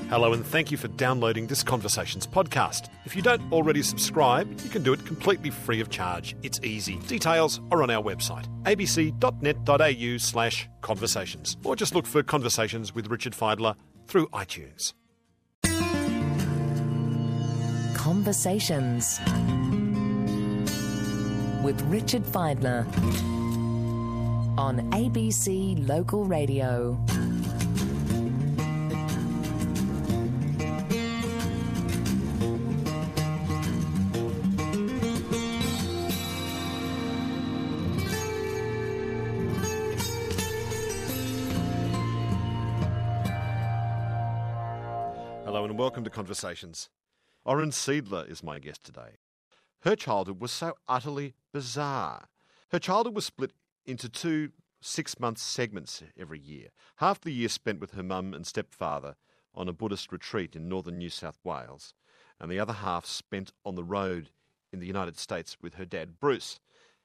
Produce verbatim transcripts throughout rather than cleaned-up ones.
Hello and thank you for downloading this Conversations podcast. If you don't already subscribe, you can do it completely free of charge. It's easy. Details are on our website, abc.net.au slash conversations. Or just look for Conversations with Richard Feidler through iTunes. Conversations with Richard Feidler on A B C Local Radio. Hello and welcome to Conversations. Oren Seidler is my guest today. Her childhood was so utterly bizarre. Her childhood was split into two six-month segments every year. Half the year spent with her mum and stepfather on a Buddhist retreat in northern New South Wales, and the other half spent on the road in the United States with her dad, Bruce.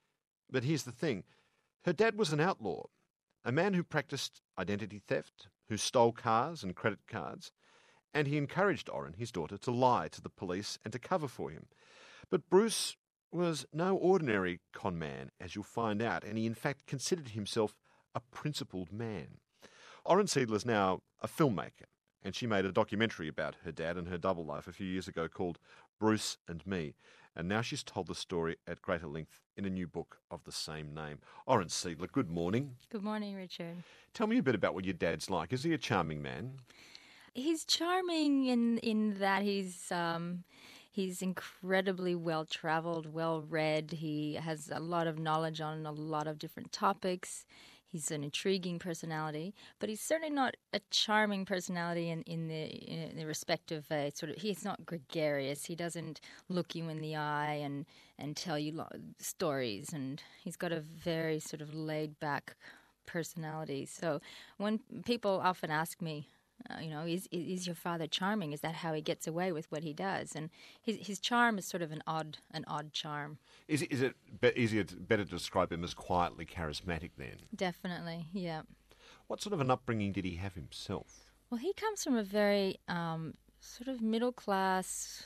But here's the thing. Her dad was an outlaw, a man who practiced identity theft, who stole cars and credit cards, and he encouraged Oren, his daughter, to lie to the police and to cover for him. But Bruce was no ordinary con man, as you'll find out, and he in fact considered himself a principled man. Oren Seidler is now a filmmaker, and she made a documentary about her dad and her double life a few years ago called Bruce and Me, and now she's told the story at greater length in a new book of the same name. Oren Seidler, good morning. Good morning, Richard. Tell me a bit about what your dad's like. Is he a charming man? He's charming in in that he's um, he's incredibly well traveled, well read. He has a lot of knowledge on a lot of different topics. He's an intriguing personality, but he's certainly not a charming personality in, in the in the respect of a sort of. He's not gregarious. He doesn't look you in the eye and and tell you lo- stories. And he's got a very sort of laid back personality. So when people often ask me, Uh, you know, is is your father charming? Is that how he gets away with what he does? And his his charm is sort of an odd an odd charm. Is it, is it be- easier to, better to describe him as quietly charismatic then? Definitely, yeah. What sort of an upbringing did he have himself? Well, he comes from a very um, sort of middle class,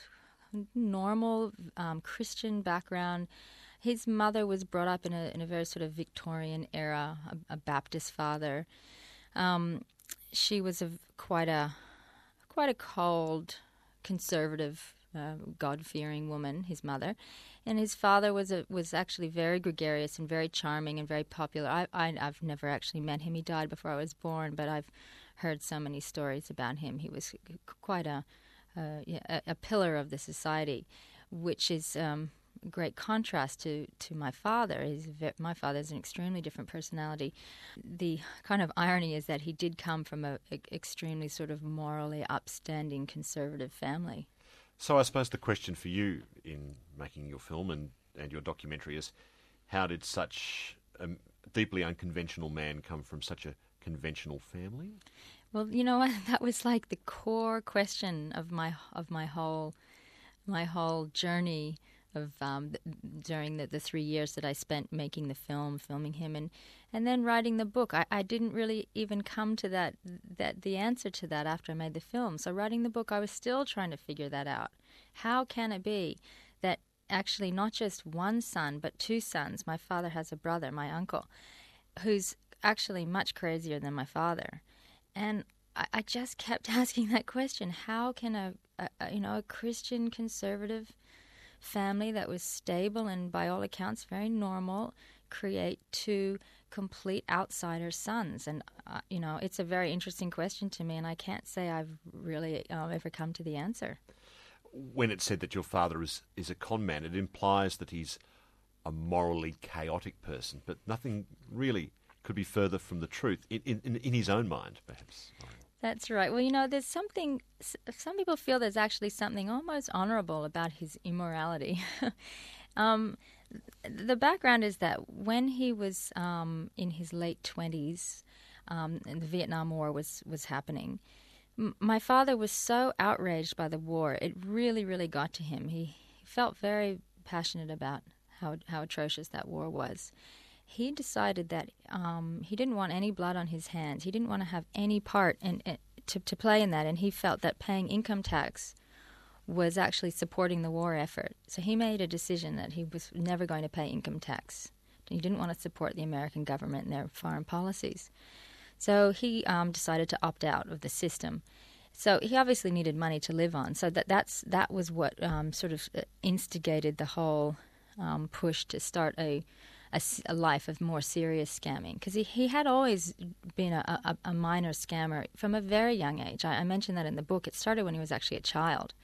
normal um, Christian background. His mother was brought up in a in a very sort of Victorian era, a, a Baptist father. Um, She was a quite a quite a cold, conservative, uh, God-fearing woman. His mother, and his father was a, was actually very gregarious and very charming and very popular. I, I I've never actually met him. He died before I was born, but I've heard so many stories about him. He was quite a uh, yeah, a, a pillar of the society, which is. Um, great contrast to, to my father. He's ve- my father is an extremely different personality. The kind of irony is that he did come from a, a extremely sort of morally upstanding conservative family. So I suppose the question for you in making your film and, and your documentary is, how did such a deeply unconventional man come from such a conventional family? Well, you know what? That was like the core question of my of my whole my whole journey. Of um, th- during the, the three years that I spent making the film, filming him, and, and then writing the book. I, I didn't really even come to that that the answer to that after I made the film. So writing the book, I was still trying to figure that out. How can it be that actually not just one son, but two sons? My father has a brother, my uncle, who's actually much crazier than my father, and I, I just kept asking that question: how can a, a, a you know a Christian conservative family that was stable and by all accounts very normal create two complete outsider sons? And uh, you know it's a very interesting question to me, and I can't say I've really uh, ever come to the answer. When it's said that your father is, is a con man, it implies that he's a morally chaotic person, but nothing really could be further from the truth in, in, in his own mind, perhaps. That's right. Well, you know, there's something, some people feel there's actually something almost honorable about his immorality. um, the background is that when he was um, in his late twenties, um, and the Vietnam War was, was happening, m- my father was so outraged by the war, it really, really got to him. He, he felt very passionate about how how atrocious that war was. He decided that um, he didn't want any blood on his hands. He didn't want to have any part in, in to, to play in that, and he felt that paying income tax was actually supporting the war effort. So he made a decision that he was never going to pay income tax. He didn't want to support the American government and their foreign policies. So he um, decided to opt out of the system. So he obviously needed money to live on. So that that's that was what um, sort of instigated the whole um, push to start a, a, a life of more serious scamming. Because he, he had always been a, a, a minor scammer from a very young age. I, I mentioned that in the book. It started when he was actually a child.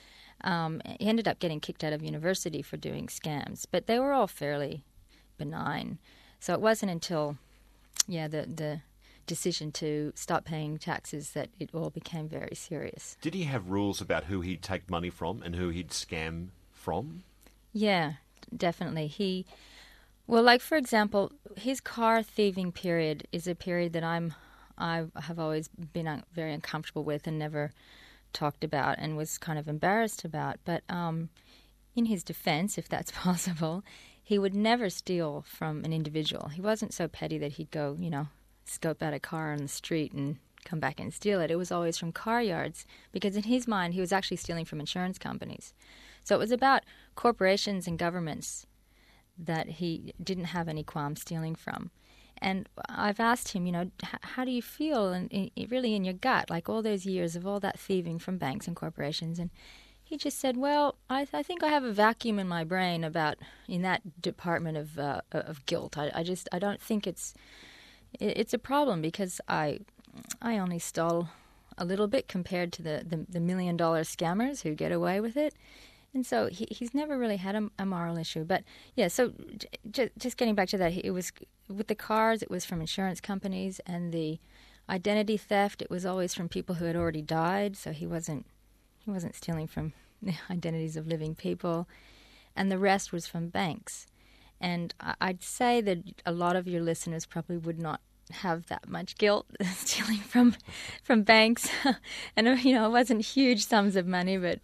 Um, he ended up getting kicked out of university for doing scams, but they were all fairly benign. So it wasn't until, yeah, the the decision to stop paying taxes that it all became very serious. Did he have rules about who he'd take money from and who he'd scam from? Yeah, definitely. He, well, like for example, his car thieving period is a period that I'm, I have always been un- very uncomfortable with and never talked about and was kind of embarrassed about. But um, in his defense, if that's possible, he would never steal from an individual. He wasn't so petty that he'd go, you know, scope out a car on the street and come back and steal it. It was always from car yards, because in his mind he was actually stealing from insurance companies. So it was about corporations and governments that he didn't have any qualms stealing from. And I've asked him, you know, how do you feel in, in, really in your gut, like all those years of all that thieving from banks and corporations? And he just said, well, I, th- I think I have a vacuum in my brain about, in that department of uh, of guilt. I, I just, I don't think it's, it's a problem, because I I only stole a little bit compared to the, the, the million-dollar scammers who get away with it. And so he, he's never really had a, a moral issue. But, yeah, so j- just getting back to that, it was with the cars, it was from insurance companies, and the identity theft, it was always from people who had already died, so he wasn't he wasn't stealing from the identities of living people. And the rest was from banks. And I'd say that a lot of your listeners probably would not have that much guilt stealing from from banks. And, you know, it wasn't huge sums of money, but,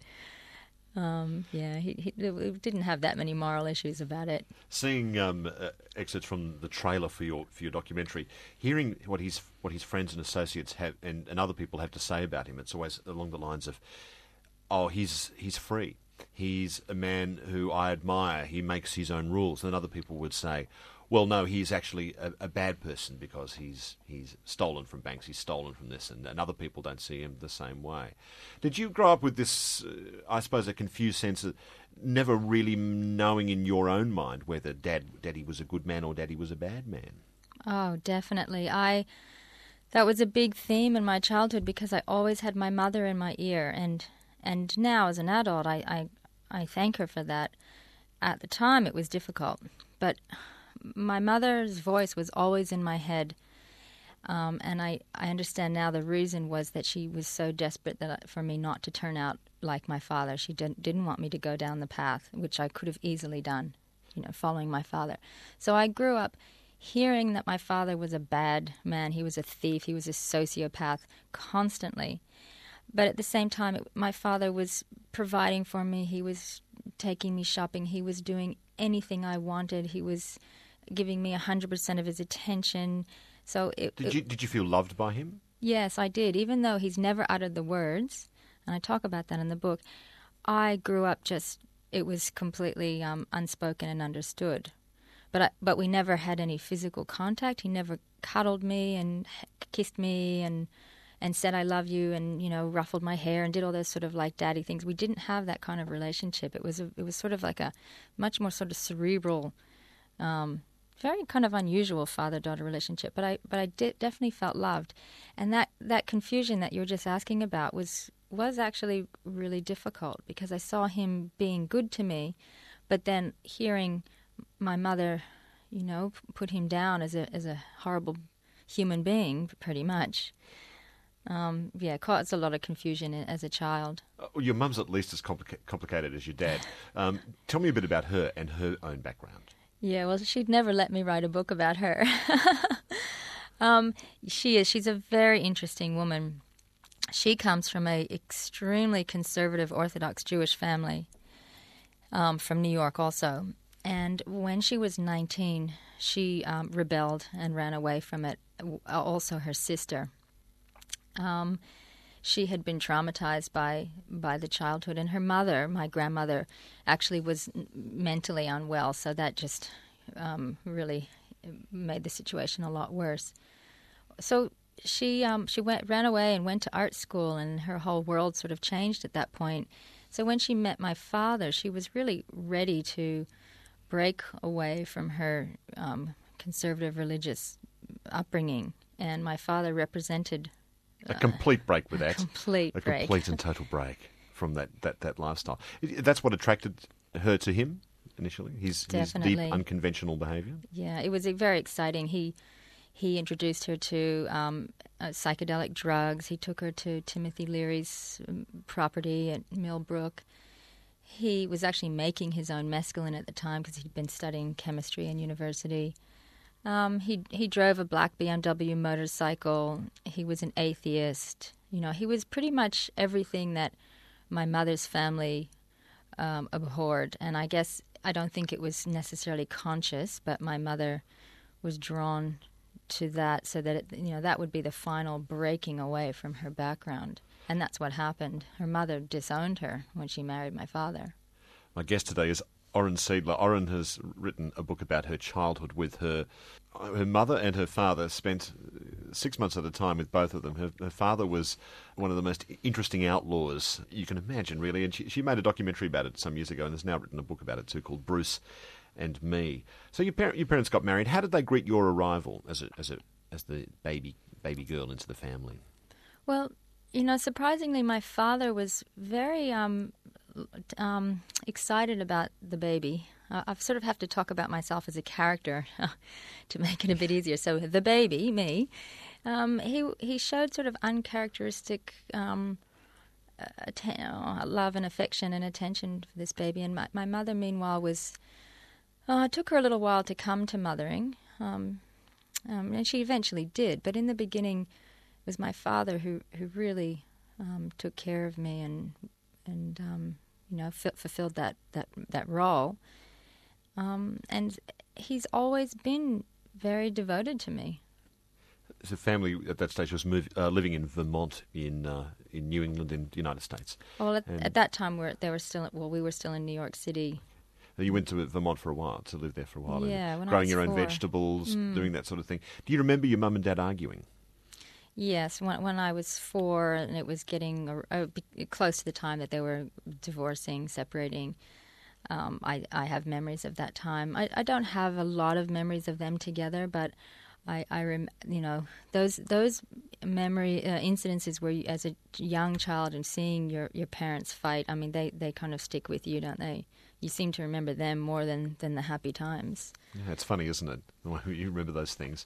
um, yeah, he, he didn't have that many moral issues about it. Seeing um, uh, excerpts from the trailer for your for your documentary, hearing what his what his friends and associates have and, and other people have to say about him, it's always along the lines of, oh, he's he's free. He's a man who I admire. He makes his own rules. And other people would say, well, no, he's actually a, a bad person because he's he's stolen from banks, he's stolen from this, and, and other people don't see him the same way. Did you grow up with this, uh, I suppose, a confused sense of never really knowing in your own mind whether dad, Daddy was a good man or Daddy was a bad man? Oh, definitely. I that was a big theme in my childhood, because I always had my mother in my ear, and and now as an adult, I, I, I thank her for that. At the time, it was difficult, but my mother's voice was always in my head, um, and I, I understand now the reason was that she was so desperate that I, for me not to turn out like my father. She didn't, didn't want me to go down the path, which I could have easily done, you know, following my father. So I grew up hearing that my father was a bad man, he was a thief, he was a sociopath constantly. But at the same time, it, my father was providing for me. He was taking me shopping. He was doing anything I wanted. He was giving me one hundred percent of his attention. So it, Did it, you did you feel loved by him? Yes, I did. Even though he's never uttered the words, and I talk about that in the book, I grew up just, it was completely um, unspoken and understood. But I, but we never had any physical contact. He never cuddled me and kissed me and... and said I love you, and, you know, ruffled my hair and did all those sort of like daddy things. We didn't have that kind of relationship. It was a, it was sort of like a much more sort of cerebral, um, very kind of unusual father-daughter relationship. But I but I did, definitely felt loved, and that, that confusion that you were just asking about was was actually really difficult, because I saw him being good to me, but then hearing my mother, you know, put him down as a as a horrible human being, pretty much. Um, yeah, caused a lot of confusion as a child. Uh, your mum's at least as complica- complicated as your dad. Um, tell me a bit about her and her own background. Yeah, well, she'd never let me write a book about her. um, she is. She's a very interesting woman. She comes from a extremely conservative Orthodox Jewish family um, from New York also. And when she was nineteen, she um, rebelled and ran away from it, also her sister. Um, she had been traumatized by by the childhood, and her mother, my grandmother, actually was mentally unwell, so that just um, really made the situation a lot worse. So she um, she went ran away and went to art school, and her whole world sort of changed at that point. So when she met my father, she was really ready to break away from her um, conservative religious upbringing, and my father represented a complete break with a that. Complete a break. complete and total break from that, that, that lifestyle. That's what attracted her to him initially. His, his deep, Definitely. unconventional behaviour. Yeah, it was uh, very exciting. He he introduced her to um, uh, psychedelic drugs. He took her to Timothy Leary's um, property at Millbrook. He was actually making his own mescaline at the time because he'd been studying chemistry in university. Um, he he drove a black B M W motorcycle. He was an atheist. You know, he was pretty much everything that my mother's family um, abhorred. And I guess I don't think it was necessarily conscious, but my mother was drawn to that, so that it, you know, that would be the final breaking away from her background. And that's what happened. Her mother disowned her when she married my father. My guest today is Oren Seidler. Oren has written a book about her childhood with her. Her mother and her father spent six months at a time with both of them. Her, her father was one of the most interesting outlaws you can imagine, really. And she, she made a documentary about it some years ago and has now written a book about it too called Bruce and Me. So your, par- your parents got married. How did they greet your arrival as a, as a, as the baby baby girl into the family? Well, you know, surprisingly, my father was very um, um, excited about the baby. Uh, I sort of have to talk about myself as a character to make it a bit easier. So the baby, me, um, he he showed sort of uncharacteristic um, atten- oh, love and affection and attention for this baby. And my, my mother, meanwhile, was uh, it took her a little while to come to mothering, um, um, and she eventually did. But in the beginning, it was my father who who really um, took care of me and and um, you know f- fulfilled that that that role. Um, and he's always been very devoted to me. The family at that stage was move, uh, living in Vermont, in uh, in New England, in the United States. Well, at, And at that time, we're, they were still. Well, we were still in New York City. you went to Vermont for a while, to live there for a while. Yeah, and when I growing was your own four. vegetables, Mm. doing that sort of thing. Do you remember your mum and dad arguing? Yes, when when I was four, and it was getting uh, uh, close to the time that they were divorcing, separating. Um, I, I have memories of that time. I, I don't have a lot of memories of them together, but I, I rem, you know, those those memory uh, incidences where you, as a young child and seeing your, your parents fight, I mean, they, they kind of stick with you, don't they? You seem to remember them more than, than the happy times. Yeah, it's funny, isn't it? The way you remember those things.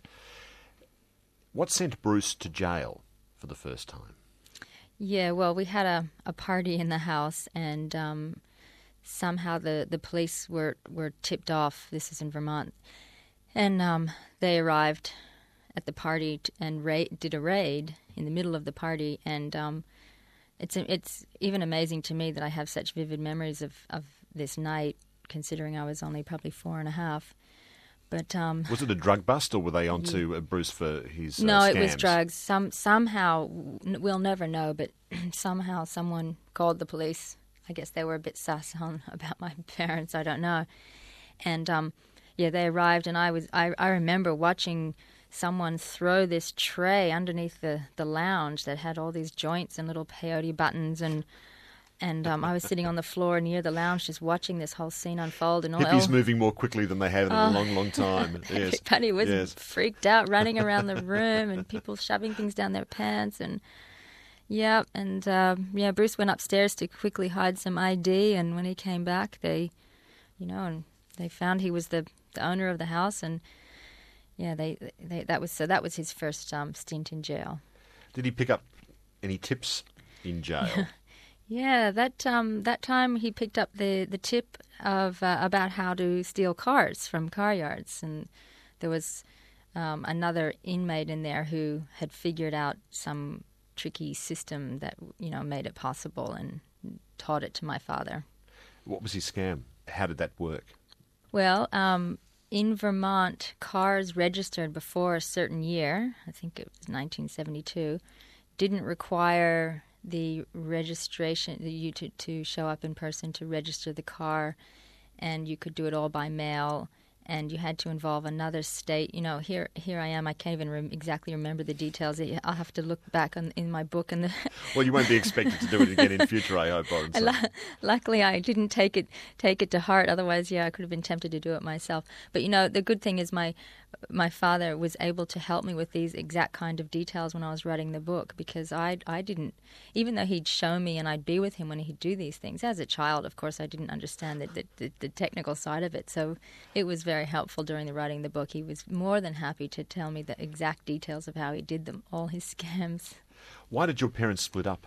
What sent Bruce to jail for the first time? Yeah, well, we had a, a party in the house, and um, somehow the, the police were, were tipped off. This is in Vermont. And um, they arrived at the party t- and ra- did a raid in the middle of the party. And um, it's it's even amazing to me that I have such vivid memories of, of this night, considering I was only probably four and a half. But um, Was it a drug bust, or were they onto uh, Bruce for his uh, no, scams? it was drugs. Some somehow we'll never know, but somehow someone called the police. I guess they were a bit sus on about my parents. I don't know. And um, yeah, they arrived, and I was I, I remember watching someone throw this tray underneath the, the lounge that had all these joints and little peyote buttons, and and um, I was sitting on the floor near the lounge just watching this whole scene unfold. And all, Hippies moving more quickly than they have in Oh. a long, long time. Yes. Everybody was Yes. freaked out, running around the room, and people shoving things down their pants. And yeah, and uh, yeah, Bruce went upstairs to quickly hide some I D. And when he came back, they, you know, and they found he was the, the owner of the house. And yeah, they, they that was so that was his first um, stint in jail. Did he pick up any tips in jail? Yeah, that um, that time he picked up the, the tip of uh, about how to steal cars from car yards, and there was um, another inmate in there who had figured out some tricky system that you know made it possible and taught it to my father. What was his scam? How did that work? Well, um, in Vermont, cars registered before a certain year, I think it was nineteen seventy-two, didn't require the registration, you to, to show up in person to register the car, and you could do it all by mail, and you had to involve another state. You know, here here I am, I can't even rem- exactly remember the details. I'll have to look back on, in my book. And the Well, you won't be expected to do it again in future, I hope, Oren Seidler. Luckily, I didn't take it take it to heart. Otherwise, yeah, I could have been tempted to do it myself. But, you know, the good thing is my my father was able to help me with these exact kind of details when I was writing the book, because I I didn't, even though he'd show me and I'd be with him when he'd do these things. As a child, of course, I didn't understand the, the, the, the technical side of it. So it was very helpful during the writing of the book. He was more than happy to tell me the exact details of how he did them, all his scams. Why did your parents split up?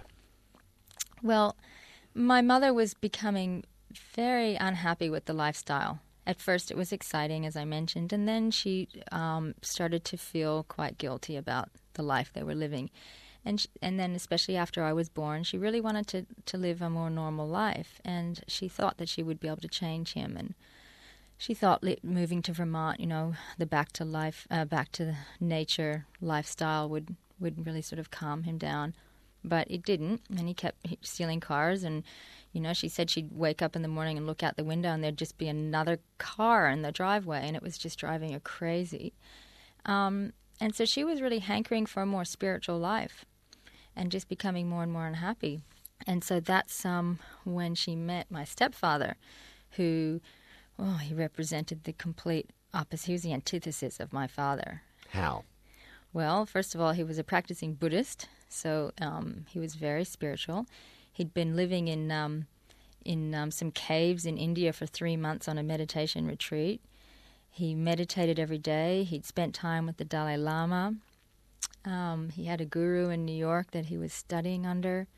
Well, my mother was becoming very unhappy with the lifestyle. At first, it was exciting, as I mentioned, and then she um, started to feel quite guilty about the life they were living. And sh- and then, especially after I was born, she really wanted to, to live a more normal life, and she thought that she would be able to change him. And she thought li- moving to Vermont, you know, the back to life, uh, back to the nature lifestyle would, would really sort of calm him down. But it didn't, and he kept stealing cars. And, you know, she said she'd wake up in the morning and look out the window and there'd just be another car in the driveway, and it was just driving her crazy. Um, and so she was really hankering for a more spiritual life and just becoming more and more unhappy. And so that's um, when she met my stepfather, who, oh, he represented the complete opposite. He was the antithesis of my father. How? Well, first of all, he was a practicing Buddhist, so um, he was very spiritual. He'd been living in um, in um, some caves in India for three months on a meditation retreat. He meditated every day. He'd spent time with the Dalai Lama. Um, he had a guru in New York that he was studying under.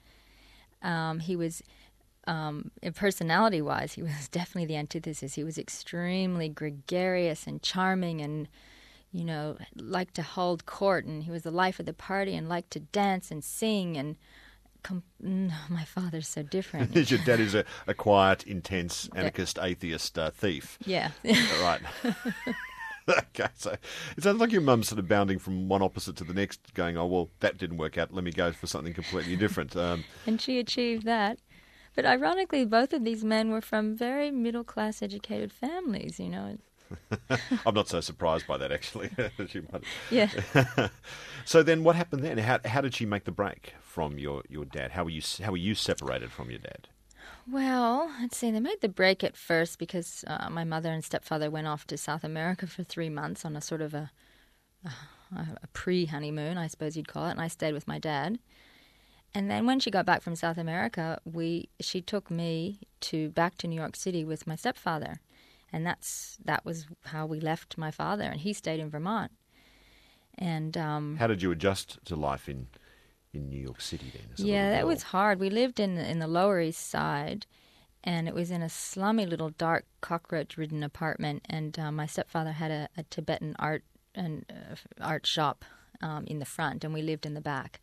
Um, he was, um, personality-wise, he was definitely the antithesis. He was extremely gregarious and charming and, you know, liked to hold court, and he was the life of the party and liked to dance and sing. And com- no, my father's so different. Your dad is a, a quiet, intense, anarchist, atheist uh, thief. Yeah. Right. Okay, so it sounds like your mum's sort of bounding from one opposite to the next, going, oh, well, that didn't work out, let me go for something completely different. Um, and she achieved that. But ironically, both of these men were from very middle-class educated families, you know. I'm not so surprised by that, actually. Yeah. So then what happened then? How, how did she make the break from your, your dad? How were you how were you separated from your dad? Well, let's see. They made the break at first because uh, my mother and stepfather went off to South America for three months on a sort of a, a, a pre-honeymoon, I suppose you'd call it, and I stayed with my dad. And then when she got back from South America, we she took me to back to New York City with my stepfather. And that's that was how we left my father, and he stayed in Vermont. And um, how did you adjust to life in in New York City then? As a yeah, that girl? was hard. We lived in in the Lower East Side, and it was in a slummy little dark cockroach-ridden apartment. And uh, my stepfather had a, a Tibetan art and uh, art shop um, in the front, and we lived in the back.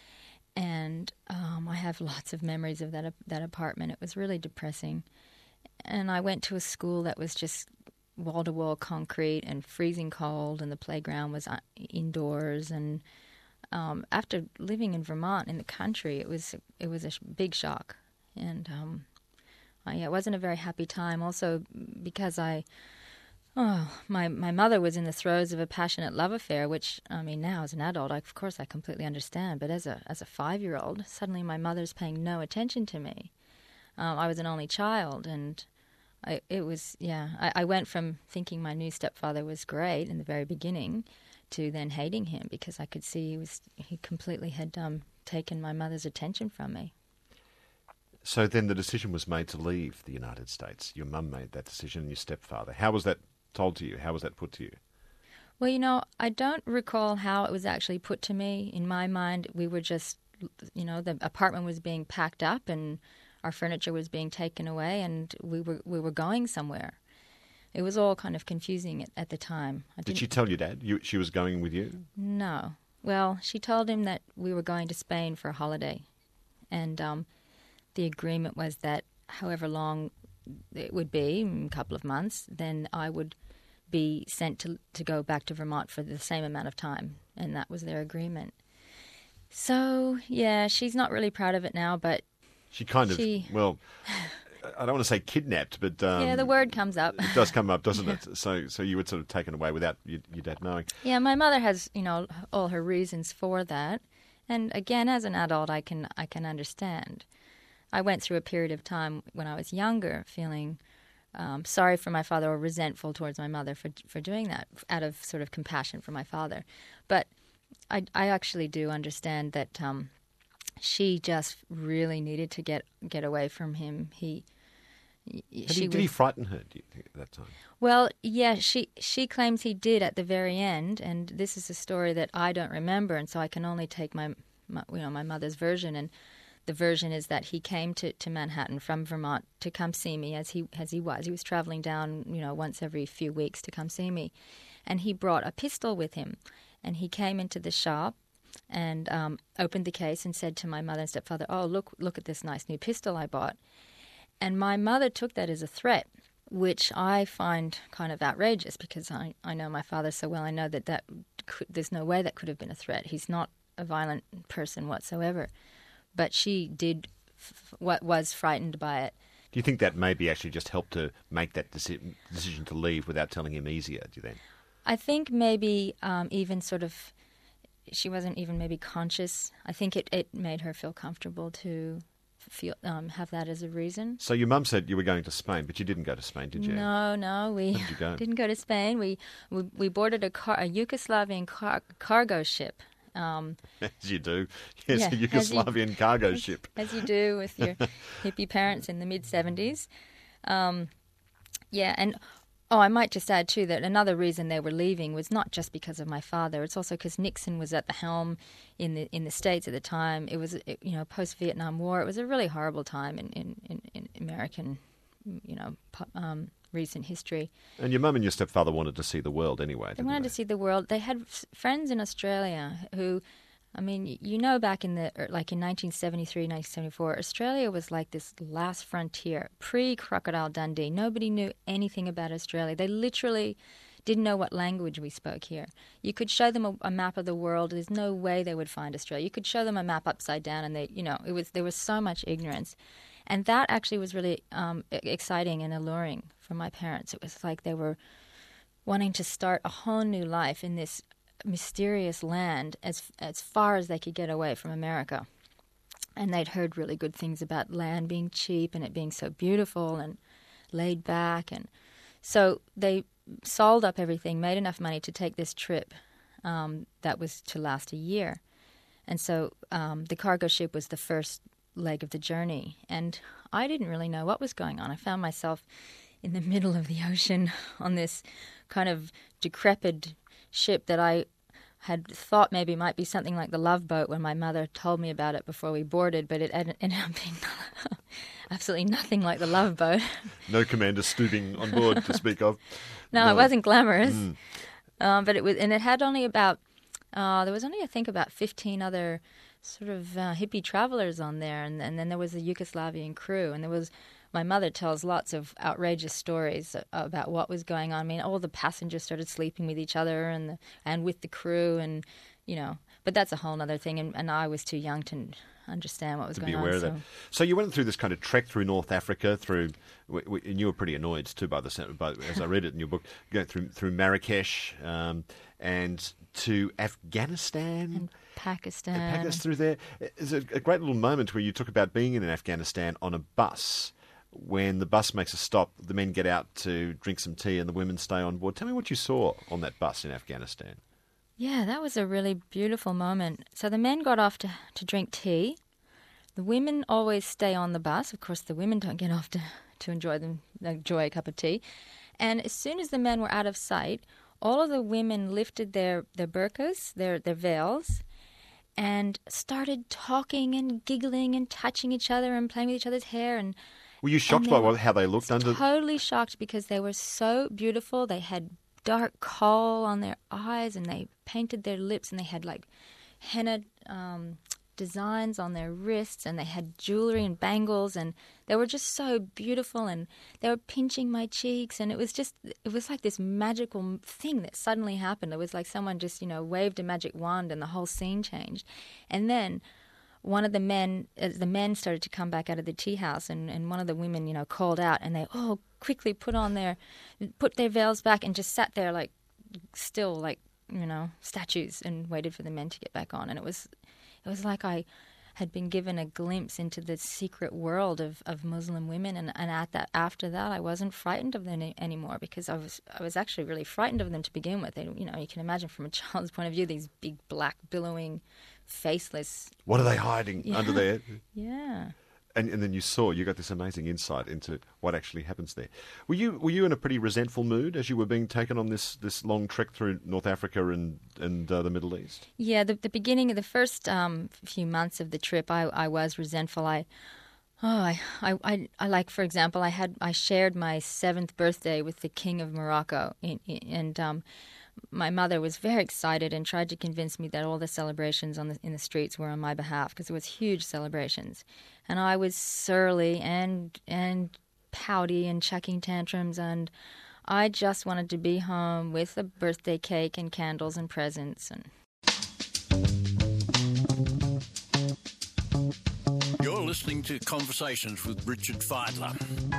And um, I have lots of memories of that that apartment. It was really depressing. And I went to a school that was just wall-to-wall concrete and freezing cold, and the playground was indoors. And um, after living in Vermont, in the country, it was it was a sh- big shock. And um, I, it wasn't a very happy time. Also, because I, oh, my my mother was in the throes of a passionate love affair, which I mean, now as an adult, I, of course, I completely understand. But as a as a five-year-old, suddenly my mother's paying no attention to me. Um, I was an only child, and I, it was, yeah, I, I went from thinking my new stepfather was great in the very beginning to then hating him because I could see he was he completely had um, taken my mother's attention from me. So then the decision was made to leave the United States. Your mum made that decision and your stepfather. How was that told to you? How was that put to you? Well, you know, I don't recall how it was actually put to me. In my mind, we were just, you know, the apartment was being packed up and our furniture was being taken away, and we were we were going somewhere. It was all kind of confusing at, at the time. I Did she tell your dad you, she was going with you? No. Well, she told him that we were going to Spain for a holiday, and um, the agreement was that however long it would be, a couple of months, then I would be sent to to go back to Vermont for the same amount of time, and that was their agreement. So, yeah, she's not really proud of it now, but She kind of, She- well, I don't want to say kidnapped, but um, yeah, the word comes up. it does come up, doesn't it? So, so you were sort of taken away without your, your dad knowing. Yeah, my mother has, you know, all her reasons for that. And again, as an adult, I can I can understand. I went through a period of time when I was younger feeling um, sorry for my father or resentful towards my mother for for doing that out of sort of compassion for my father. But I, I actually do understand that um, she just really needed to get get away from him. He, Did, she he, did he was- frighten her, do you think, at that time? Well, yeah, she she claims he did at the very end, and this is a story that I don't remember, and so I can only take my, my you know my mother's version. And the version is that he came to, to Manhattan from Vermont to come see me, as he as he was. He was traveling down, you know, once every few weeks to come see me, and he brought a pistol with him, and he came into the shop and um, opened the case and said to my mother and stepfather, "Oh, look look at this nice new pistol I bought," and my mother took that as a threat, which I find kind of outrageous because I, I know my father so well. I know that, that could, there's no way that could have been a threat. He's not a violent person whatsoever. But she did f- what was frightened by it. Do you think that maybe actually just helped her make that deci- decision to leave without telling him easier, do you think? I think maybe um, even sort of she wasn't even maybe conscious. I think it, it made her feel comfortable to feel um, have that as a reason. So your mum said you were going to Spain, but you didn't go to Spain, did you? No, no, we Where did you go? didn't go to Spain. We we, we boarded a, car, a Yugoslavian car, cargo ship. Um, As you do. Yes, Yeah, a as you- Yugoslavian cargo as, ship. as you do with your hippie parents in the mid seventies. Um, yeah, and oh, I might just add too that another reason they were leaving was not just because of my father. It's also because Nixon was at the helm in the in the States at the time. It was it, you know post Vietnam War. It was a really horrible time in in, in, in American you know pu- um, recent history. And your mum and your stepfather wanted to see the world anyway, They didn't wanted they? to see the world. They had f- friends in Australia who, I mean, y- you know, back in the er, like in nineteen seventy-three, nineteen seventy-four, Australia was like this last frontier, pre-Crocodile Dundee. Nobody knew anything about Australia. They literally didn't know what language we spoke here. You could show them a, a map of the world. There's no way they would find Australia. You could show them a map upside down, and they, you know, it was there was so much ignorance. And that actually was really um, e- exciting and alluring for my parents. It was like they were wanting to start a whole new life in this mysterious land as as far as they could get away from America. And they'd heard really good things about land being cheap and it being so beautiful and laid back. And so they sold up everything, made enough money to take this trip um, that was to last a year. And so um, the cargo ship was the first leg of the journey. And I didn't really know what was going on. I found myself in the middle of the ocean on this kind of decrepit ship that I had thought maybe might be something like the Love Boat when my mother told me about it before we boarded, but it ended ended up being absolutely nothing like the Love Boat. No commander stooping on board to speak of. No, No. it wasn't glamorous, um, but it was, and it had only about uh, there was only I think about fifteen other sort of uh, hippie travelers on there, and, and then there was a Yugoslavian crew, and there was. My mother tells lots of outrageous stories about what was going on. I mean, all the passengers started sleeping with each other and the, and with the crew, and you know. But that's a whole other thing, and, and I was too young to understand what was To going be aware on. of that. So you went through this kind of trek through North Africa, through, w- w- and you were pretty annoyed too by the sound- by, as I read it in your book, going through through Marrakesh um, and to Afghanistan. And Pakistan. And pack us through there. There's a, a great little moment where you talk about being in Afghanistan on a bus. When the bus makes a stop, the men get out to drink some tea and the women stay on board. Tell me what you saw on that bus in Afghanistan. Yeah, that was a really beautiful moment. So the men got off to, to drink tea. The women always stay on the bus. Of course, the women don't get off to, to enjoy them enjoy a cup of tea. And as soon as the men were out of sight, all of the women lifted their, their burqas, their, their veils, and started talking and giggling and touching each other and playing with each other's hair. And Were you shocked And by they were what, how they looked under? totally shocked because they were so beautiful. They had dark kohl on their eyes and they painted their lips and they had like henna um, designs on their wrists, and they had jewelry and bangles, and they were just so beautiful, and they were pinching my cheeks, and it was just, it was like this magical thing that suddenly happened. It was like someone just, you know, waved a magic wand and the whole scene changed. And then one of the men, as the men started to come back out of the tea house, and, and one of the women, you know, called out, and they all quickly put on their, put their veils back and just sat there like, still like, you know, statues, and waited for the men to get back on. And it was, it was like I had been given a glimpse into the secret world of, of Muslim women, and, and at that, after that, I wasn't frightened of them any, anymore, because I was I was actually really frightened of them to begin with. They, you know, you can imagine from a child's point of view, these big black billowing, faceless. What are they hiding Yeah. under there? Yeah. And, and then you saw, you got this amazing insight into what actually happens there. Were you were you in a pretty resentful mood as you were being taken on this, this long trek through North Africa and and uh, the Middle East? Yeah, the, the beginning of the first um, few months of the trip, I, I was resentful. I, oh, I, I, I, I like, for example, I had I shared my seventh birthday with the King of Morocco, in, in, and um, my mother was very excited and tried to convince me that all the celebrations on the, in the streets were on my behalf, because it was huge celebrations. And I was surly and and pouty and chucking tantrums, and I just wanted to be home with a birthday cake and candles and presents. And You're listening to Conversations with Richard Feidler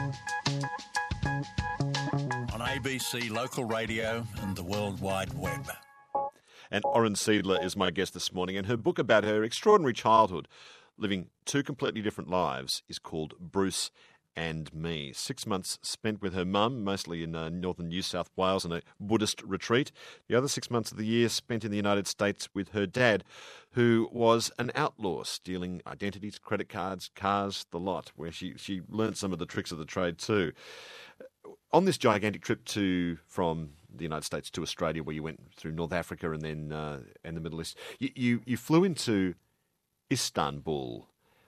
on A B C Local Radio and the World Wide Web. And Oren Seidler is my guest this morning, and her book about her extraordinary childhood, living two completely different lives, is called Bruce and Me. Six months spent with her mum, mostly in uh, northern New South Wales on a Buddhist retreat. The other six months of the year spent in the United States with her dad, who was an outlaw, stealing identities, credit cards, cars, the lot, where she, she learnt some of the tricks of the trade too. On this gigantic trip to from the United States to Australia, where you went through North Africa and then uh, and the Middle East, you, you, you flew into Istanbul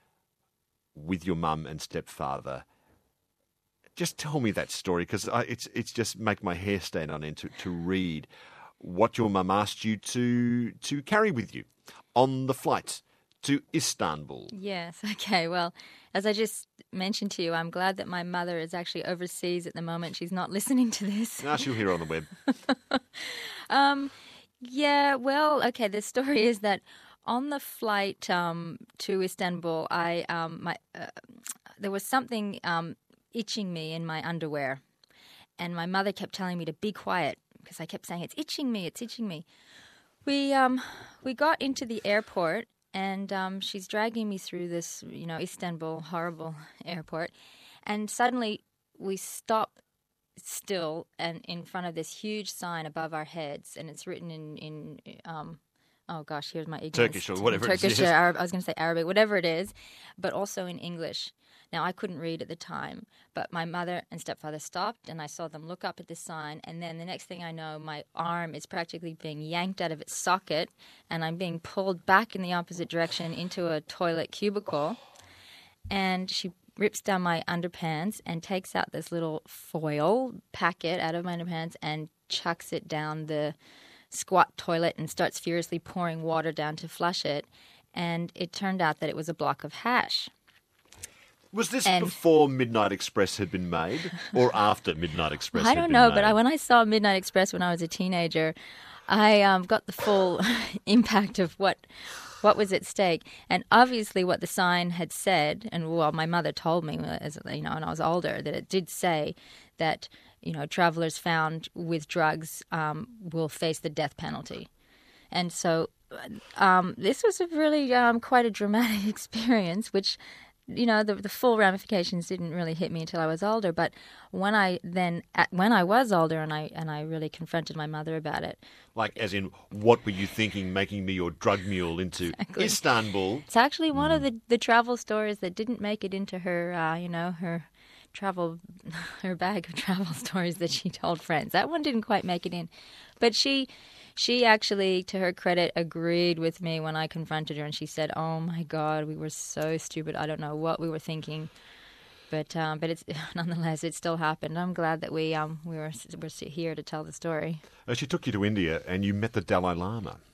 with your mum and stepfather. Just tell me that story, because it's it's just make my hair stand on end to, to read what your mum asked you to to carry with you on the flight to Istanbul. yes, okay, well, as I just mentioned to you, I'm glad that my mother is actually overseas at the moment. She's not listening to this. Now she'll hear it on the web. um, yeah, well, okay, the story is that on the flight um, to Istanbul, I um, my uh, there was something um, itching me in my underwear, and my mother kept telling me to be quiet because I kept saying, "It's itching me, it's itching me." We um we got into the airport, and um, she's dragging me through this, you know, Istanbul horrible airport, and suddenly we stop still and in front of this huge sign above our heads, and it's written in in um. Oh gosh, here's my ignorance. Turkish or whatever it is, Turkish yes. or Arab, I was going to say Arabic, whatever it is, but also in English. Now, I couldn't read at the time, but my mother and stepfather stopped, and I saw them look up at the sign, and then the next thing I know, my arm is practically being yanked out of its socket, and I'm being pulled back in the opposite direction into a toilet cubicle, and she rips down my underpants and takes out this little foil packet out of my underpants and chucks it down the squat toilet and starts furiously pouring water down to flush it. And it turned out that it was a block of hash. Was this And- before Midnight Express had been made, or after Midnight Express I had don't been know, made? but I, when I saw Midnight Express when I was a teenager, I um, got the full impact of what what was at stake. And obviously what the sign had said, and well, my mother told me, as you know, when I was older, that it did say that, you know, travelers found with drugs um, will face the death penalty. And so um, this was a really um, quite a dramatic experience, which, you know, the, the full ramifications didn't really hit me until I was older. But when I then, at, when I was older, and I and I really confronted my mother about it, Like, as in, what were you thinking, making me your drug mule into Exactly. Istanbul? it's actually one of the, the travel stories that didn't make it into her, uh, you know, her travel, her bag of travel stories that she told friends. That one didn't quite make it in, but she. She actually, to her credit, agreed with me when I confronted her, and she said, "Oh my God, we were so stupid. I don't know what we were thinking." But um, but it's nonetheless, it still happened. I'm glad that we um we were we're here to tell the story. Uh, she took you to India and you met the Dalai Lama.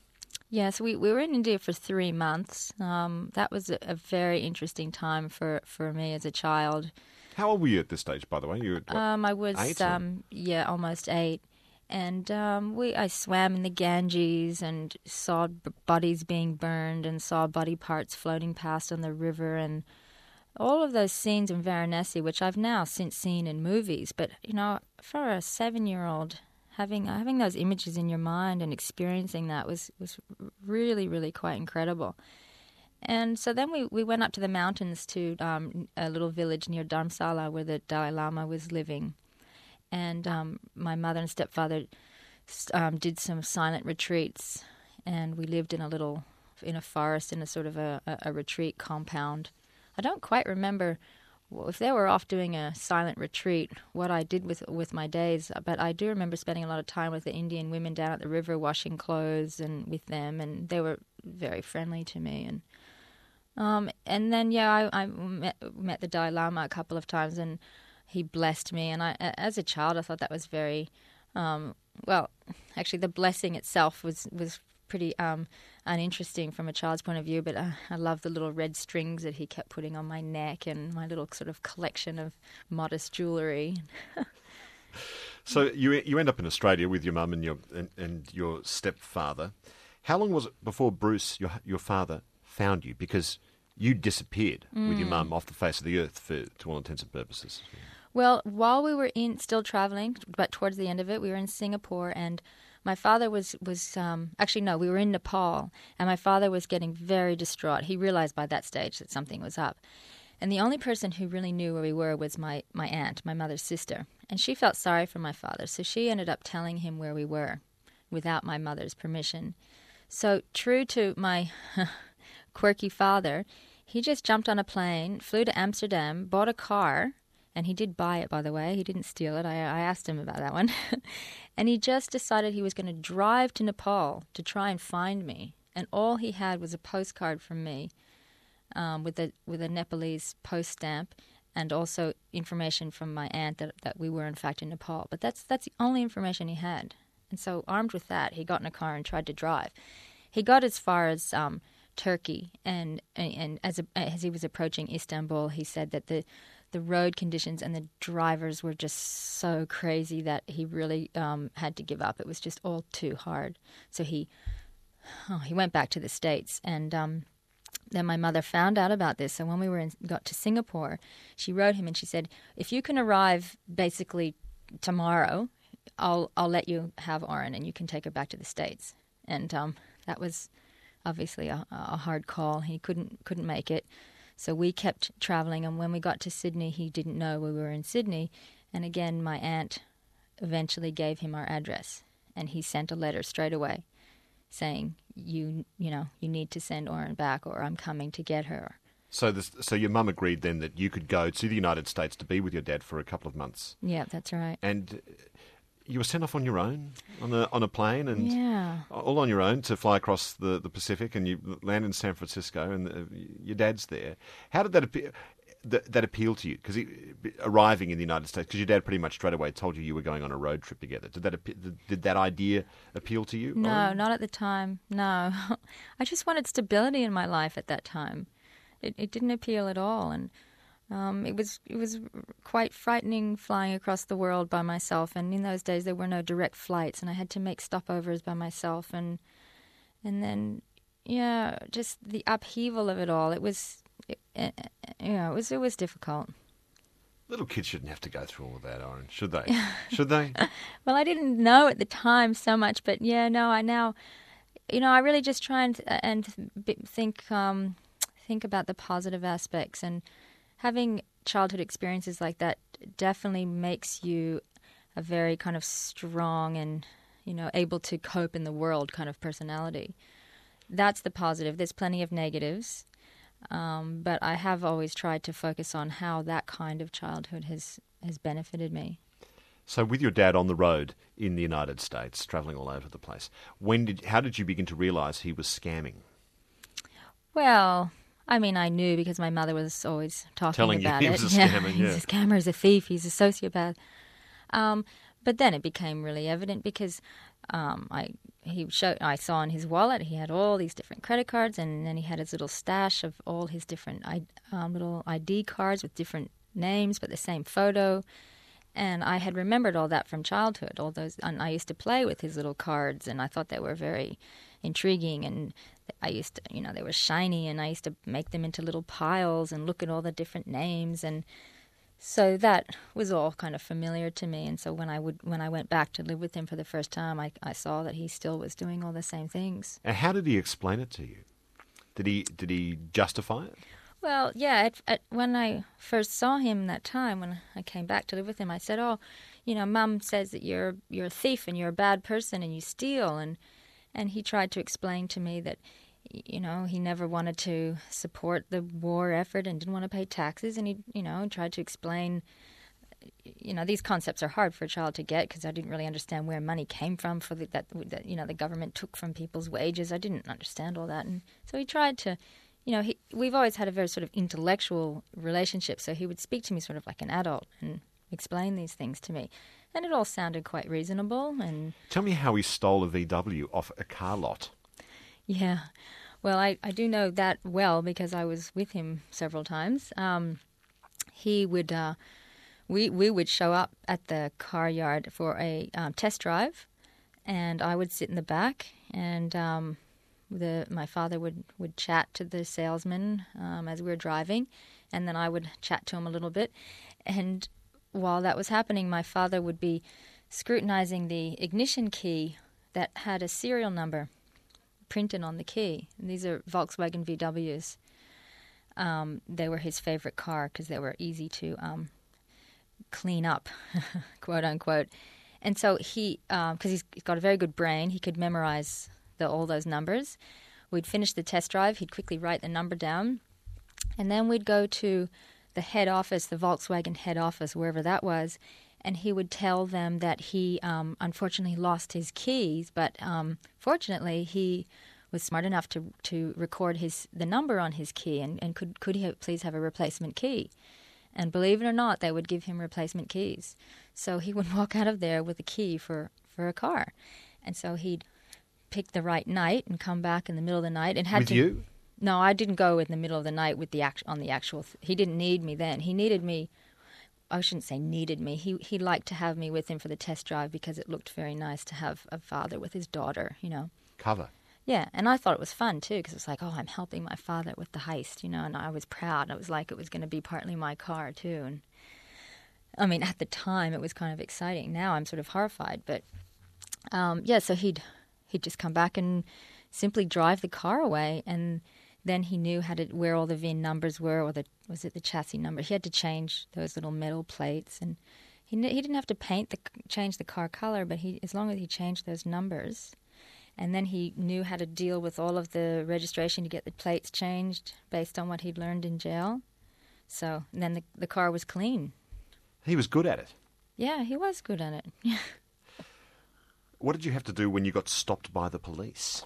Yes, we, we were in India for three months. Um, that was a, a very interesting time for, for me as a child. How old were you at this stage, by the way? You were, what, Um, I was eight, or- um, yeah, almost eight, and um, we I swam in the Ganges and saw b- bodies being burned and saw body parts floating past on the river, and all of those scenes in Varanasi, which I've now since seen in movies. But you know, for a seven-year-old, having having those images in your mind and experiencing that was was really really quite incredible. And so then we, we went up to the mountains to um, a little village near Dharamsala where the Dalai Lama was living. And um, my mother and stepfather um, did some silent retreats, and we lived in a little, in a forest, in a sort of a, a, a retreat compound. I don't quite remember if they were off doing a silent retreat, what I did with with my days, but I do remember spending a lot of time with the Indian women down at the river, washing clothes and with them, and they were very friendly to me. And Um, and then, yeah, I, I met, met the Dalai Lama a couple of times, and he blessed me. And I, as a child, I thought that was very, um, well, actually, the blessing itself was, was pretty um, uninteresting from a child's point of view. But uh, I love the little red strings that he kept putting on my neck and my little sort of collection of modest jewellery. So you you end up in Australia with your mum and your and, and your stepfather. How long was it before Bruce, your your father, found you? Because you disappeared mm. with your mum off the face of the earth for to all intents and purposes. Well, while we were in still traveling, but towards the end of it, we were in Singapore, and my father was was um, actually no, we were in Nepal, and my father was getting very distraught. He realized by that stage that something was up, and the only person who really knew where we were was my my aunt, my mother's sister, and she felt sorry for my father, so she ended up telling him where we were, without my mother's permission. So true to my quirky father, he just jumped on a plane, flew to Amsterdam, bought a car, and he did buy it, by the way. He didn't steal it. I, I asked him about that one. And he just decided he was going to drive to Nepal to try and find me. And all he had was a postcard from me um, with a with a Nepalese post stamp, and also information from my aunt that, that we were, in fact, in Nepal. But that's that's the only information he had. And so armed with that, he got in a car and tried to drive. He got as far as um, Turkey, and and as a, as he was approaching Istanbul, he said that the the road conditions and the drivers were just so crazy that he really um, had to give up. It was just all too hard. So he oh, he went back to the States, and um, then my mother found out about this. So when we were in, got to Singapore, she wrote him and she said, "If you can arrive basically tomorrow, I'll I'll let you have Oren and you can take her back to the States." And um, that was obviously a, a hard call. He couldn't couldn't make it. So we kept traveling, and when we got to Sydney, he didn't know we were in Sydney. And again, my aunt eventually gave him our address, and he sent a letter straight away saying, you you know, you need to send Oren back or I'm coming to get her. So this, so your mum agreed then that you could go to the United States to be with your dad for a couple of months. Yeah, that's right. And you were sent off on your own on a on a plane, and yeah. all on your own to fly across the, the Pacific, and you land in San Francisco, and uh, your dad's there. How did that appeal, that, that appeal to you? Because arriving in the United States, because your dad pretty much straight away told you you were going on a road trip together. Did that did that idea appeal to you? No, Oren? not at the time. No, I just wanted stability in my life at that time. It it didn't appeal at all, and. Um, it was it was quite frightening flying across the world by myself, and in those days there were no direct flights, and I had to make stopovers by myself, and and then yeah, just the upheaval of it all. It was it, it, yeah, it was it was difficult. Little kids shouldn't have to go through all of that, Oren, should they? Should they? Well, I didn't know at the time so much, but yeah, no, I now, you know, I really just try and and think um, think about the positive aspects, and having childhood experiences like that definitely makes you a very kind of strong and, you know, able to cope in the world kind of personality. That's the positive. There's plenty of negatives, um, but I have always tried to focus on how that kind of childhood has, has benefited me. So with your dad on the road in the United States, travelling all over the place, when did how did you begin to realise he was scamming? Well, I mean, I knew because my mother was always talking Telling about you he it. was a scammer, yeah. He's a scammer, he's a thief, he's a sociopath. Um, but then it became really evident because um, I he showed I saw in his wallet he had all these different credit cards, and then he had his little stash of all his different I, um, little I D cards with different names but the same photo. And I had remembered all that from childhood. All those, and I used to play with his little cards, and I thought they were very intriguing. And I used to, you know, they were shiny, and I used to make them into little piles and look at all the different names. And so that was all kind of familiar to me. And so when I would, when I went back to live with him for the first time, I, I saw that he still was doing all the same things. And how did he explain it to you? Did he did he justify it? Well, yeah, at, at, when I first saw him that time, when I came back to live with him, I said, oh, you know, Mum says that you're you're a thief and you're a bad person and you steal. And, and he tried to explain to me that, you know, he never wanted to support the war effort and didn't want to pay taxes. And he, you know, tried to explain, you know, these concepts are hard for a child to get because I didn't really understand where money came from for the, that, that, you know, the government took from people's wages. I didn't understand all that. And so he tried to... You know, he, we've always had a very sort of intellectual relationship, so he would speak to me sort of like an adult and explain these things to me. And it all sounded quite reasonable. And tell me how he stole a V W off a car lot. Yeah. Well, I, I do know that well because I was with him several times. Um, he would, uh, we, we would show up at the car yard for a um, test drive, and I would sit in the back and... Um, The, my father would, would chat to the salesman um, as we were driving, and then I would chat to him a little bit. And while that was happening, my father would be scrutinizing the ignition key that had a serial number printed on the key. And these are Volkswagen V Ws. Um, they were his favorite car because they were easy to um, clean up, quote unquote. And so he, because um, he's, he's got a very good brain, he could memorize The, all those numbers. We'd finish the test drive. He'd quickly write the number down. And then we'd go to the head office, the Volkswagen head office, wherever that was, and he would tell them that he um, unfortunately lost his keys, but um, fortunately he was smart enough to to record his the number on his key and, and could, could he please have a replacement key. And believe it or not, they would give him replacement keys. So he would walk out of there with a key for, for a car. And so he'd pick the right night and come back in the middle of the night and had with to. you? No, I didn't go in the middle of the night with the act on the actual. Th- he didn't need me then. He needed me. I shouldn't say needed me. He he liked to have me with him for the test drive because it looked very nice to have a father with his daughter. You know. Cover. Yeah, and I thought it was fun too because it was like, oh, I'm helping my father with the heist, you know, and I was proud. It was like it was going to be partly my car too, and I mean, at the time it was kind of exciting. Now I'm sort of horrified, but um, yeah. So he'd. He'd just come back and simply drive the car away, and then he knew how to where all the V I N numbers were, or the was it the chassis number. He had to change those little metal plates, and he he didn't have to paint the change the car color, but he as long as he changed those numbers, and then he knew how to deal with all of the registration to get the plates changed based on what he'd learned in jail. So then the the car was clean. He was good at it. Yeah, he was good at it. What did you have to do when you got stopped by the police?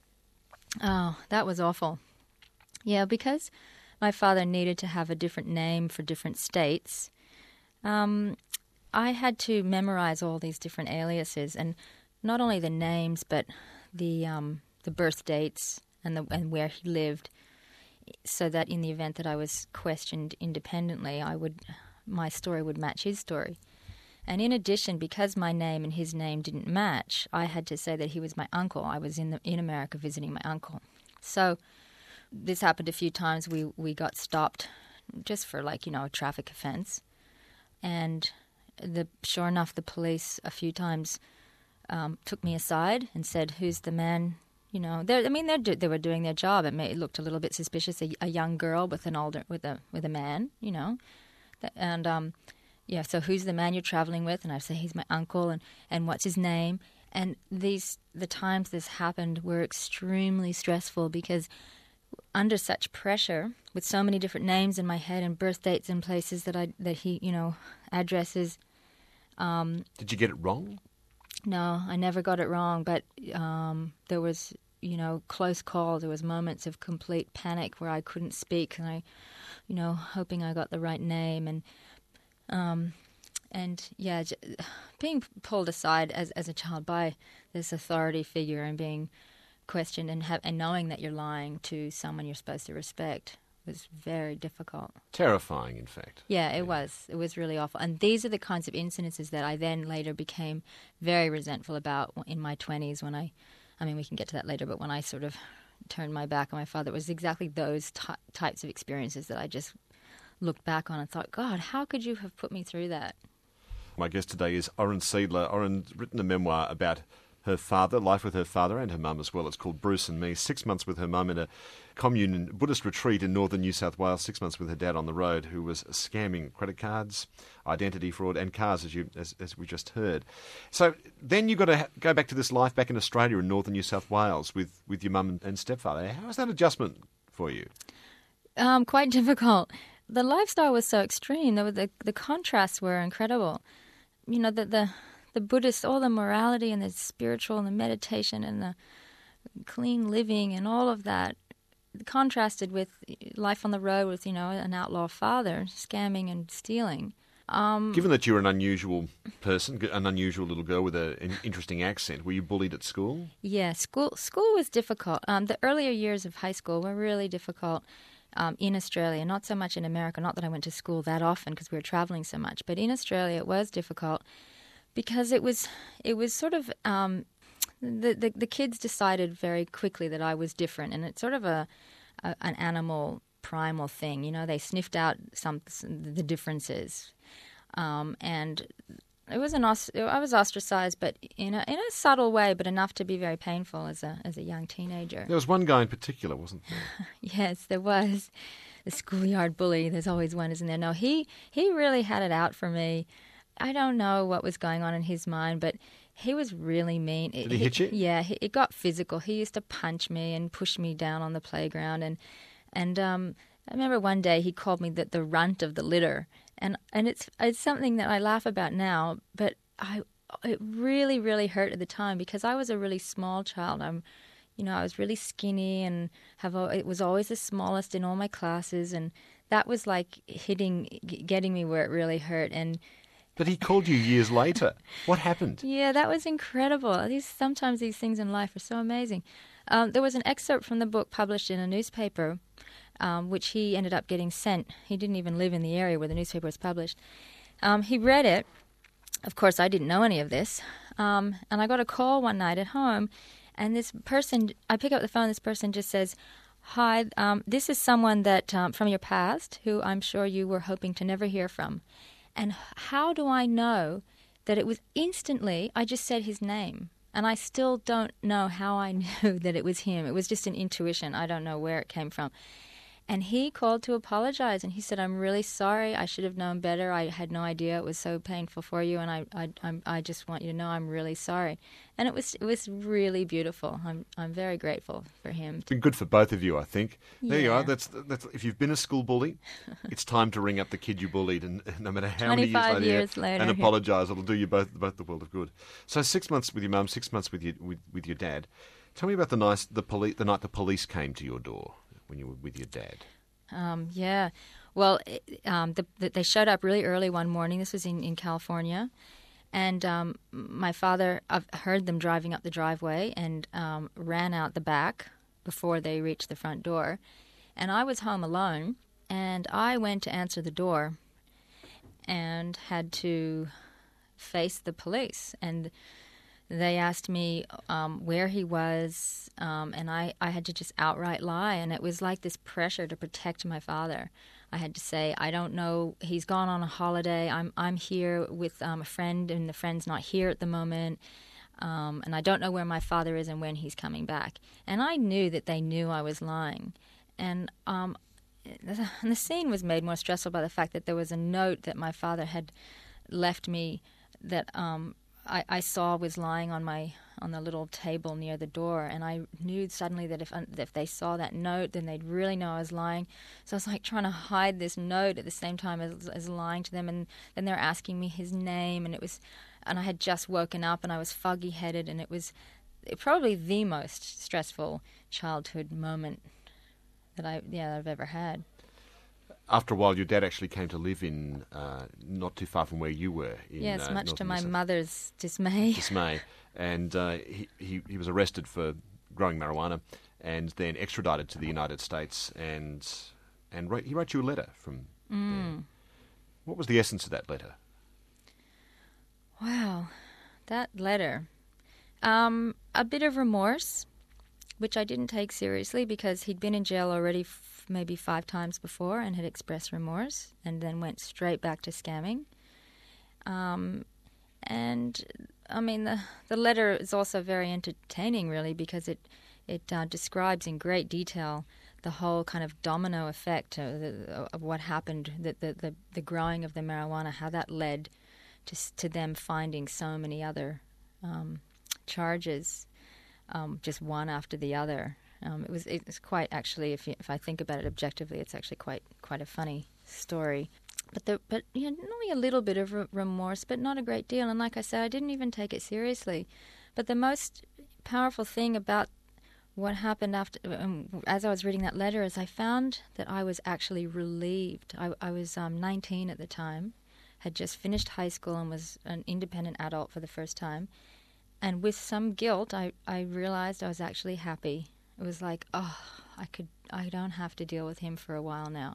Oh, that was awful. Yeah, because my father needed to have a different name for different states, um, I had to memorize all these different aliases, and not only the names, but the um, the birth dates and the and where he lived, so that in the event that I was questioned independently, I would my story would match his story. And in addition, because my name and his name didn't match, I had to say that he was my uncle. I was in the, in America visiting my uncle. So this happened a few times. We, we got stopped just for, like, you know, a traffic offense. And the sure enough, the police a few times um, took me aside and said, who's the man? You know, I mean, they they were doing their job. It, may, it looked a little bit suspicious, a, a young girl with an older, with a with a man, you know. And... um Yeah, so who's the man you're traveling with? And I say, he's my uncle, and, and what's his name? And these the times this happened were extremely stressful because under such pressure, with so many different names in my head and birth dates and places that I that he, you know, addresses. Um, Did you get it wrong? No, I never got it wrong, but um, there was, you know, close calls. There was moments of complete panic where I couldn't speak, and I, you know, hoping I got the right name. And Um, and yeah, j- being pulled aside as as a child by this authority figure and being questioned and have, and knowing that you're lying to someone you're supposed to respect was very difficult. Terrifying, in fact. Yeah, it was. It was really awful. And these are the kinds of incidences that I then later became very resentful about in my twenties when I, I mean, we can get to that later, but when I sort of turned my back on my father, it was exactly those ty- types of experiences that I just looked back on and thought, God, how could you have put me through that? My guest today is Oren Seidler. Oren's written a memoir about her father, life with her father and her mum as well. It's called Bruce and Me. Six months with her mum in a commune, Buddhist retreat in northern New South Wales. Six months with her dad on the road, who was scamming credit cards, identity fraud, and cars, as you as, as we just heard. So then you got to ha- go back to this life back in Australia in northern New South Wales with, with your mum and, and stepfather. How was that adjustment for you? Um, quite difficult. The lifestyle was so extreme. There were the the contrasts were incredible. You know, the the the Buddhist, all the morality and the spiritual and the meditation and the clean living and all of that contrasted with life on the road with, you know, an outlaw father scamming and stealing. Um, Given that you're an unusual person, an unusual little girl with a, an interesting accent, were you bullied at school? Yeah, school school was difficult. Um, the earlier years of high school were really difficult um, in Australia, not so much in America. Not that I went to school that often because we were traveling so much, but in Australia it was difficult because it was it was sort of um, the, the the kids decided very quickly that I was different, and it's sort of a, a an animal primal thing. You know, they sniffed out some the differences. Um, and it was an os- I was ostracized, but in a in a subtle way, but enough to be very painful as a as a young teenager. There was one guy in particular, wasn't there? Yes, there was the schoolyard bully. There's always one, isn't there? No, he he really had it out for me. I don't know what was going on in his mind, but he was really mean. Did he, he hit you? Yeah, he, it got physical. He used to punch me and push me down on the playground, and and um, I remember one day he called me the, the runt of the litter. And and it's it's something that I laugh about now, but I it really really hurt at the time because I was a really small child. I'm, you know, I was really skinny and have it was always the smallest in all my classes, and that was like hitting, getting me where it really hurt. And but he called you years later. What happened? Yeah, that was incredible. These sometimes these things in life are so amazing. Um, there was an excerpt from the book published in a newspaper. Um, which he ended up getting sent. He didn't even live in the area where the newspaper was published. Um, he read it. Of course, I didn't know any of this. Um, and I got a call one night at home, and this person, I pick up the phone, this person just says, "Hi, um, this is someone that um, from your past who I'm sure you were hoping to never hear from." And how do I know that it was instantly, I just said his name. And I still don't know how I knew that it was him. It was just an intuition. I don't know where it came from. And he called to apologize, and he said, "I'm really sorry. I should have known better. I had no idea it was so painful for you, and I, I, I'm, I just want you to know I'm really sorry." And it was, it was really beautiful. I'm, I'm very grateful for him. It's been good for both of you, I think. There you Yeah. are. That's that's. If you've been a school bully, it's time to ring up the kid you bullied, and no matter how many years twenty-five later, years later, and yeah. apologise. It'll do you both both the world of good. So six months with your mum, six months with your with, with your dad. Tell me about the nice the police the night the police came to your door when you were with your dad. Um, yeah. Well, it, um, the, the, they showed up really early one morning. This was in, in California. And um, my father uh, heard them driving up the driveway and um, ran out the back before they reached the front door. And I was home alone, and I went to answer the door and had to face the police. And they asked me um, where he was, um, and I, I had to just outright lie. And it was like this pressure to protect my father. I had to say, I don't know, he's gone on a holiday. I'm I'm here with um, a friend, and the friend's not here at the moment. Um, and I don't know where my father is and when he's coming back. And I knew that they knew I was lying. And, um, and the scene was made more stressful by the fact that there was a note that my father had left me that um, I, I saw was lying on my on the little table near the door, and I knew suddenly that if if they saw that note, then they'd really know I was lying. So I was like trying to hide this note at the same time as, as lying to them, and then they're asking me his name, and it was, and I had just woken up, and I was foggy-headed, and it was probably the most stressful childhood moment that I yeah that I've ever had. after a while, your dad actually came to live in uh, not too far from where you were. In, Yes, uh, much North to my Minnesota. mother's dismay. Dismay. And uh, he, he, he was arrested for growing marijuana and then extradited to the United States. And and wrote, he wrote you a letter from there. What was the essence of that letter? Wow, that letter. Um, a bit of remorse, which I didn't take seriously because he'd been in jail already f- maybe five times before and had expressed remorse and then went straight back to scamming. Um, and, I mean, the, the letter is also very entertaining, really, because it, it uh, describes in great detail the whole kind of domino effect of, the, of what happened, the, the, the, the growing of the marijuana, how that led to, s- to them finding so many other um, charges, um, just one after the other. Um, it was it was quite actually, if you, if I think about it objectively, it's actually quite quite a funny story. But the, but you know, only a little bit of re- remorse, but not a great deal. And like I said, I didn't even take it seriously. But the most powerful thing about what happened after, um, as I was reading that letter, is I found that I was actually relieved. I, I was um, nineteen at the time, had just finished high school and was an independent adult for the first time. And with some guilt, I, I realized I was actually happy. It was like, oh, I could, I don't have to deal with him for a while now.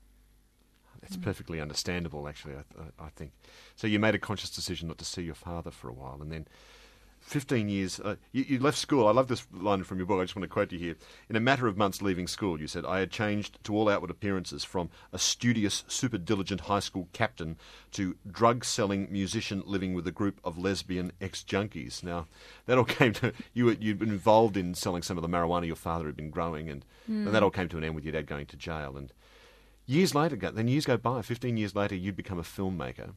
It's perfectly understandable, actually, I, I I think. So you made a conscious decision not to see your father for a while, and then fifteen years, uh, you, you left school. I love this line from your book. I just want to quote you here. In a matter of months leaving school, you said, I had changed to all outward appearances from a studious, super diligent high school captain to drug-selling musician living with a group of lesbian ex-junkies. Now, that all came to, you were, you'd been involved in selling some of the marijuana your father had been growing, and, mm. and that all came to an end with your dad going to jail. And years later, then years go by, fifteen years later, you'd become a filmmaker,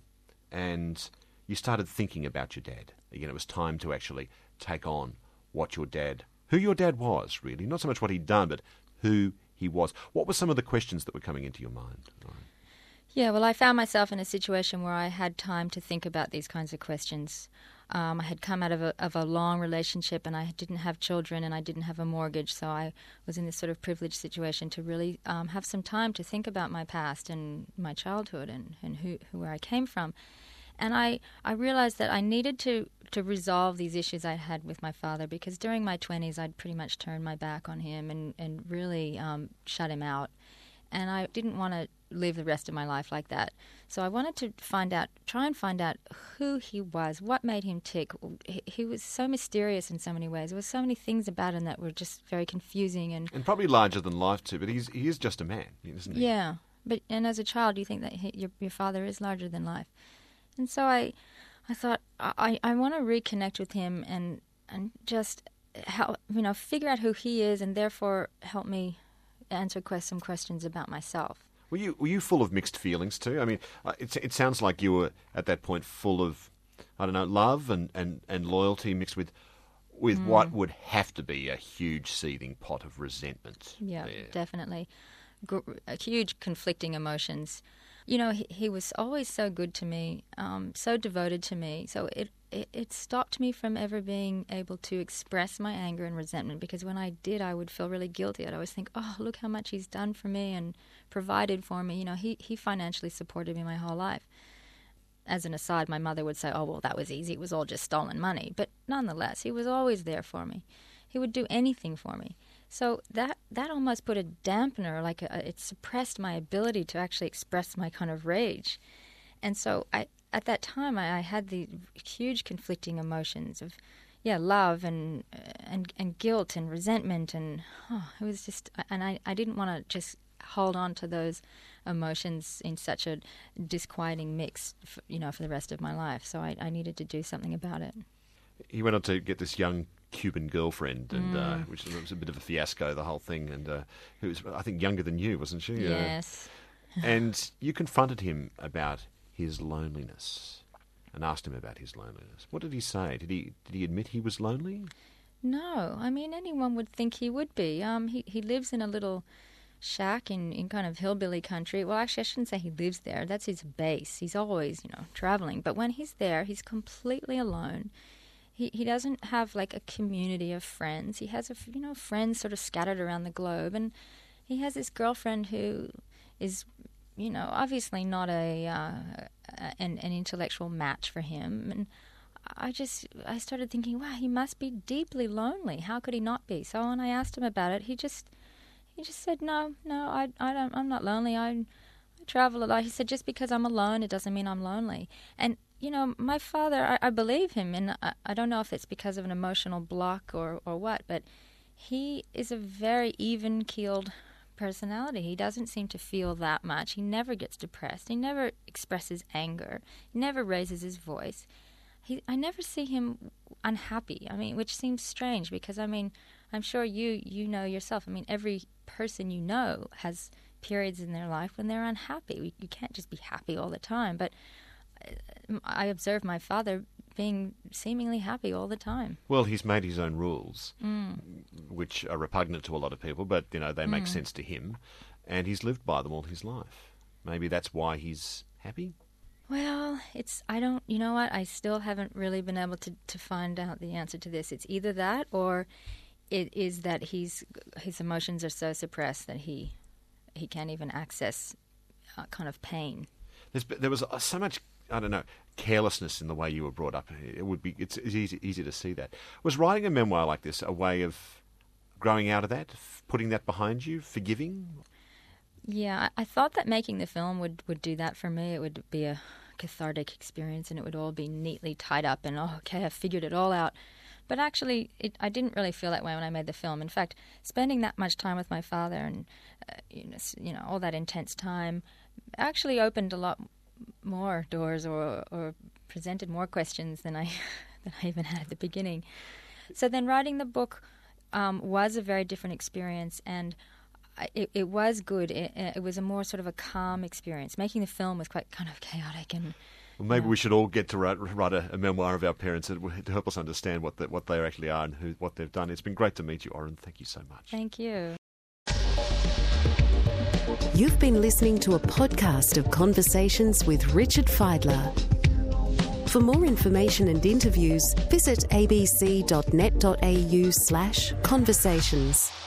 and you started thinking about your dad. Again, it was time to actually take on what your dad, who your dad was, really. Not so much what he'd done, but who he was. What were some of the questions that were coming into your mind? Right. Yeah, well, I found myself in a situation where I had time to think about these kinds of questions. Um, I had come out of a, of a long relationship, and I didn't have children, and I didn't have a mortgage, so I was in this sort of privileged situation to really um, have some time to think about my past and my childhood and, and who, who where I came from. And I, I realized that I needed to, to resolve these issues I had with my father, because during my twenties I'd pretty much turned my back on him and, and really um, shut him out. And I didn't want to live the rest of my life like that. So I wanted to find out, try and find out who he was, what made him tick. He, he was so mysterious in so many ways. There were so many things about him that were just very confusing. And, and probably larger than life too, but he's, he is just a man, isn't he? Yeah. But, and as a child, you think that he, your, your father is larger than life. And so I, I thought I, I want to reconnect with him and and just help, you know, figure out who he is, and therefore help me answer quest- some questions about myself. Were you were you full of mixed feelings too? I mean, uh, it it sounds like you were at that point full of, I don't know, love and, and, and loyalty mixed with with mm. what would have to be a huge seething pot of resentment. Yeah, there. Definitely, Gr- huge conflicting emotions. You know, he, he was always so good to me, um, so devoted to me. So it, it, it stopped me from ever being able to express my anger and resentment, because when I did, I would feel really guilty. I'd always think, oh, look how much he's done for me and provided for me. You know, he, he financially supported me my whole life. As an aside, my mother would say, oh, well, that was easy. It was all just stolen money. But nonetheless, he was always there for me. He would do anything for me. So that that almost put a dampener, like a, it suppressed my ability to actually express my kind of rage. And so I, at that time, I, I had the huge conflicting emotions of, yeah, love and and and guilt and resentment, and oh, it was just, and I, I didn't want to just hold on to those emotions in such a disquieting mix, for, you know, for the rest of my life. So I, I needed to do something about it. He went on to get this young Cuban girlfriend, and mm. uh, which was a bit of a fiasco, the whole thing, and uh, who was, I think, younger than you, wasn't she? Yes. Uh, and you confronted him about his loneliness and asked him about his loneliness. What did he say? Did he did he admit he was lonely? No. I mean, anyone would think he would be. Um, he, he lives in a little shack in, in kind of hillbilly country. Well, actually, I shouldn't say he lives there. That's his base. He's always, you know, traveling. But when he's there, he's completely alone. He he doesn't have like a community of friends. He has a you know friends sort of scattered around the globe, and he has this girlfriend who is you know, obviously not a uh, an, an intellectual match for him. And I just, I started thinking, wow, he must be deeply lonely. How could he not be? So when I asked him about it, he just, he just said, no, no, I, I don't, I'm not lonely. I, I travel a lot. He said, just because I'm alone, it doesn't mean I'm lonely. And, you know, my father, I, I believe him, and I, I don't know if it's because of an emotional block or, or what, but he is a very even-keeled personality. He doesn't seem to feel that much. He never gets depressed. He never expresses anger. He never raises his voice. He, I never see him unhappy. I mean, which seems strange because, I mean, I'm sure you you know yourself. I mean, every person you know has periods in their life when they're unhappy. We, you can't just be happy all the time. But I observe my father being seemingly happy all the time. Well, he's made his own rules, Mm. which are repugnant to a lot of people, but, you know, they make Mm. sense to him, and he's lived by them all his life. Maybe that's why he's happy? Well, it's, I don't, you know what, I still haven't really been able to, to find out the answer to this. It's either that or it is that he's, his emotions are so suppressed that he he can't even access uh, kind of pain. There's, there was uh, so much, I don't know, carelessness in the way you were brought up. It would be, it's easy, easy to see that. Was writing a memoir like this a way of growing out of that, f- putting that behind you, forgiving? Yeah, I, I thought that making the film would, would do that for me. It would be a cathartic experience and it would all be neatly tied up and, oh, okay, I figured it all out. But actually, it, I didn't really feel that way when I made the film. In fact, spending that much time with my father and, uh, you know, you know, all that intense time actually opened a lot more doors or, or presented more questions than I, than I even had at the beginning. So then writing the book um, was a very different experience, and I, it, it was good. It, it was a more sort of a calm experience. Making the film was quite kind of chaotic and... Well, maybe Yeah. we should all get to write, write a, a memoir of our parents to, to help us understand what the, what they actually are and who, what they've done. It's been great to meet you, Oren. Thank you so much. Thank you. You've been listening to a podcast of Conversations with Richard Feidler. For more information and interviews, visit abc.net.au slash conversations.